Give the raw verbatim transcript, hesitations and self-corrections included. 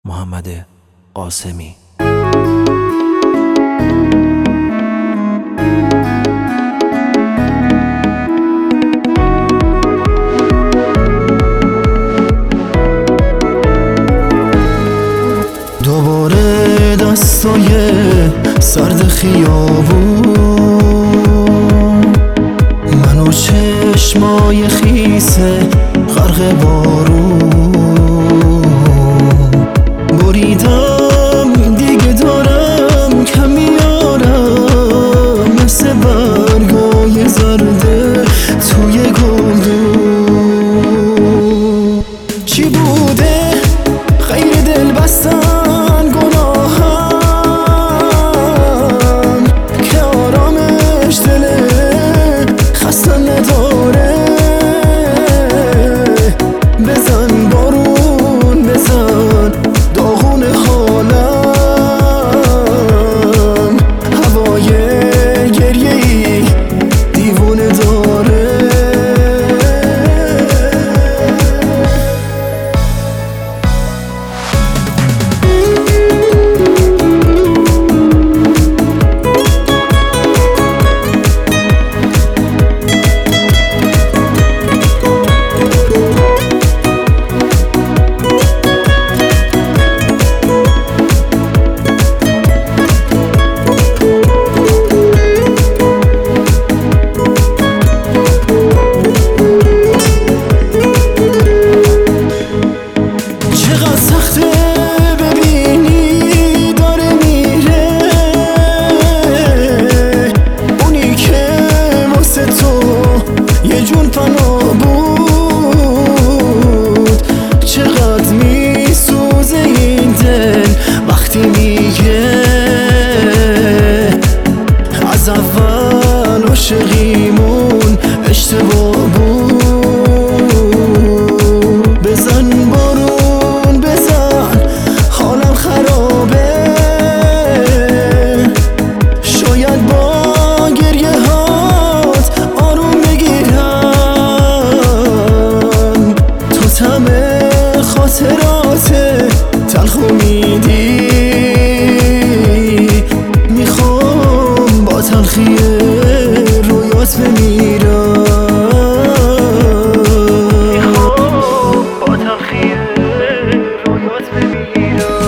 محمد قاسمی. دوباره دستای سرد خیابون، من و چشمای خیسه غرق بارون، بریدم دیگه دارم کم میارم، مثل برگای زرده توی گلدون. چی بوده غیر دل بستن گناهم که آرامش دل خسته نداره؟ بزن بارون بزن داغون حالم، هوای گریه ای دیوونه داره. یه جون فنا بود، چقدر میسوزه این دل وقتی میگه از اول عاشقیمون اشتباه بود. بزن بارون بزن حالم خرابه، شاید با گریه هات آروم بگیرم، تو تمه خاطرات تلخو میدی، میخوام با تلخی رویات بمیرم، میخوام با تلخی رویات بمیرم.